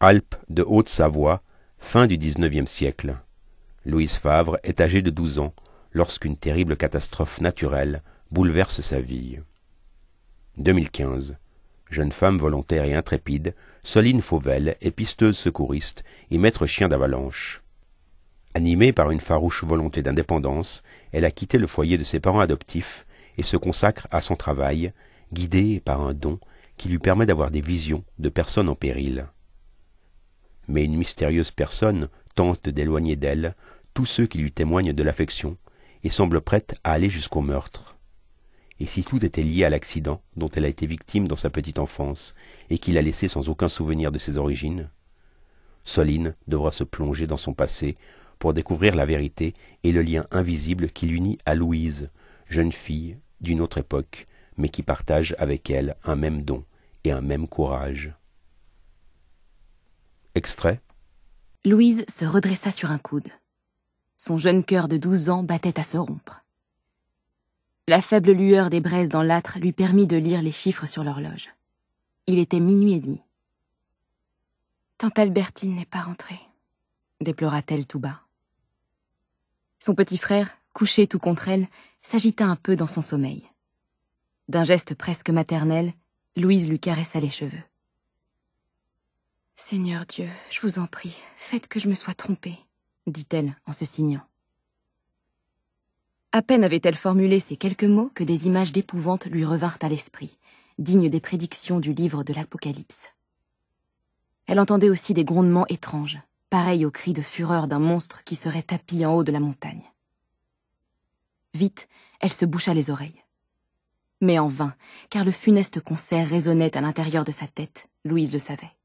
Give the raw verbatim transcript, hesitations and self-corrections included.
Alpes de Haute-Savoie, fin du dix-neuvième siècle. Louise Favre est âgée de douze ans lorsqu'une terrible catastrophe naturelle bouleverse sa vie. deux mille quinze. Jeune femme volontaire et intrépide, Soline Fauvel est pisteuse secouriste et maître chien d'avalanche. Animée par une farouche volonté d'indépendance, elle a quitté le foyer de ses parents adoptifs et se consacre à son travail, guidée par un don qui lui permet d'avoir des visions de personnes en péril. Mais une mystérieuse personne tente d'éloigner d'elle tous ceux qui lui témoignent de l'affection et semble prête à aller jusqu'au meurtre. Et si tout était lié à l'accident dont elle a été victime dans sa petite enfance et qui l'a laissée sans aucun souvenir de ses origines? Soline devra se plonger dans son passé pour découvrir la vérité et le lien invisible qui l'unit à Louise, jeune fille d'une autre époque, mais qui partage avec elle un même don et un même courage. Extrait. Louise se redressa sur un coude. Son jeune cœur de douze ans battait à se rompre. La faible lueur des braises dans l'âtre lui permit de lire les chiffres sur l'horloge. Il était minuit et demi. « Tante Albertine n'est pas rentrée », déplora-t-elle tout bas. Son petit frère, couché tout contre elle, s'agita un peu dans son sommeil. D'un geste presque maternel, Louise lui caressa les cheveux. « Seigneur Dieu, je vous en prie, faites que je me sois trompée », dit-elle en se signant. À peine avait-elle formulé ces quelques mots que des images d'épouvante lui revinrent à l'esprit, dignes des prédictions du livre de l'Apocalypse. Elle entendait aussi des grondements étranges, pareils aux cris de fureur d'un monstre qui serait tapi en haut de la montagne. Vite, elle se boucha les oreilles. Mais en vain, car le funeste concert résonnait à l'intérieur de sa tête, Louise le savait.